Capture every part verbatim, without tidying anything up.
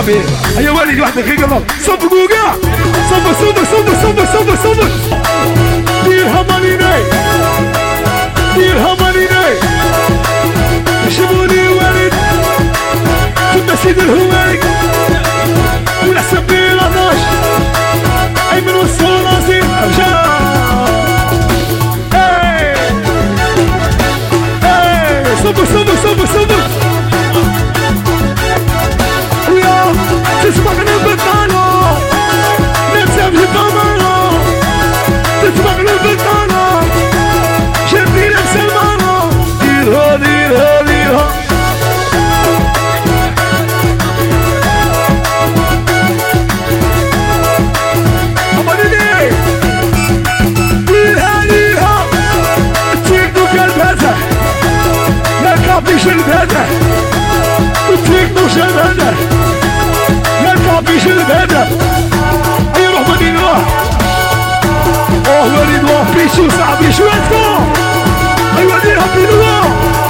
صاحبي. هيا وليد واحد دقيقة الله. صبقوا كاع. صبر صبر صبر صبر صبر صبر. ديرها ماليني. ديرها ماليني. شبوني وليد. كنا سيد الهواري. والحسن بيلاطاش. أيمن والصوراسي. أرجع. صبر صبر صبر صبر ويا تسمعني بالطالة نفسي في الضمانة تسمعني بالطالة جنبي نفس المرة ديرها ديرها ديرها أماني ديرها ديرها تيك دوك البازة كابيش البادة وتفيق نوش البادة يا كابيش البادة اي روح مدين روح اوه وليد روح بيشو صعبي شو عندكو اي وليد هبي روح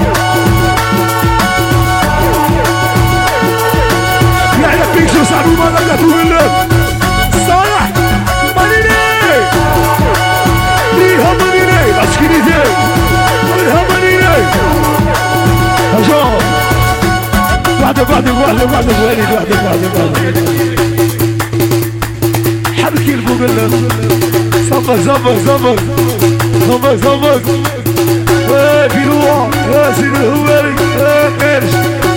يا يا بيشو صعبي ما لقيتو بالله صالح مديني ليها مديني باشكيني زي ليها مديني شوف وحدك وحدك وحدك وحدك وليد وحدك وحدك وحدك حبكي الفوق الله صبر صبر صبر صبر صبر ايه في الوعى يا سيدي الهواري ايه قرش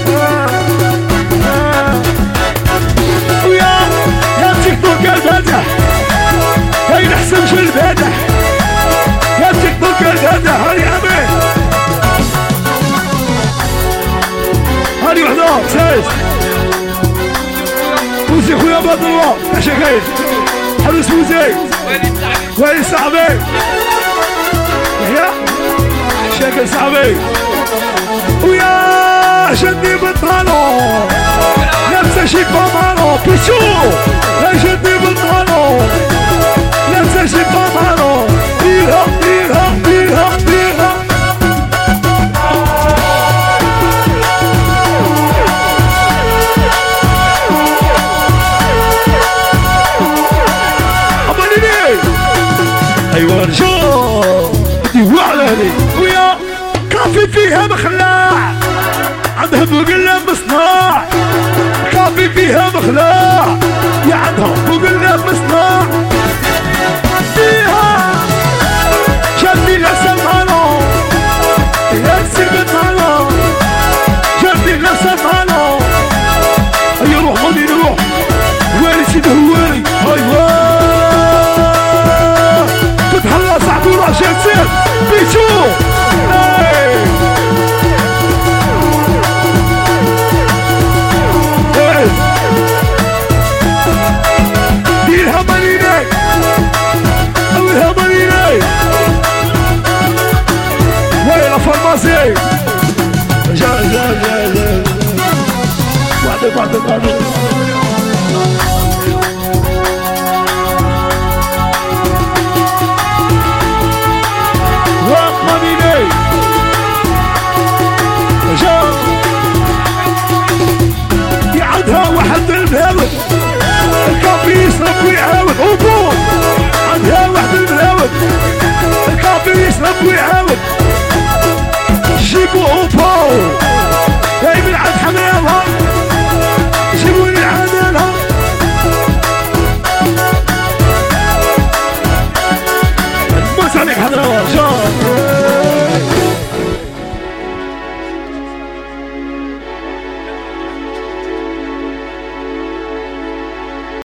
ويا يا تيك توك الفاتح يا ينحسبش الفاتح يا تيك توك الفاتح هاي امين هاني وحده سايس وزي خويا بطل الله عشا كاين حبس وزي وين صاحبي يا شاكل صاحبي ويا شدني بالطالو نفس الشيء بامانو بيشو شدني بالطالو نفس الشيء بامانو ديرها ديرها ديرها ديرها ايوه شوف بدي وعلاني ويا كافي فيها مخلاع عندها بقلة مصناع كافي فيها مخلاع يا عندها بقلة مصناع فيها جنبي لسه مالو يا سيبت مالو جنبي لسه مالو هيا روح مالي روح وين سيد هواري ايوه هلا صاحبي روح شاسير بيشو ديرها ماليني اولها ماليني وين الفارماسي جا جا جا جا بعد بعد بعد يعدها واحد البلاوي الكافي يشرب ويعاود اوبو عندها واحد البلاوي الكافي يشرب ويعاود جيبو اوبو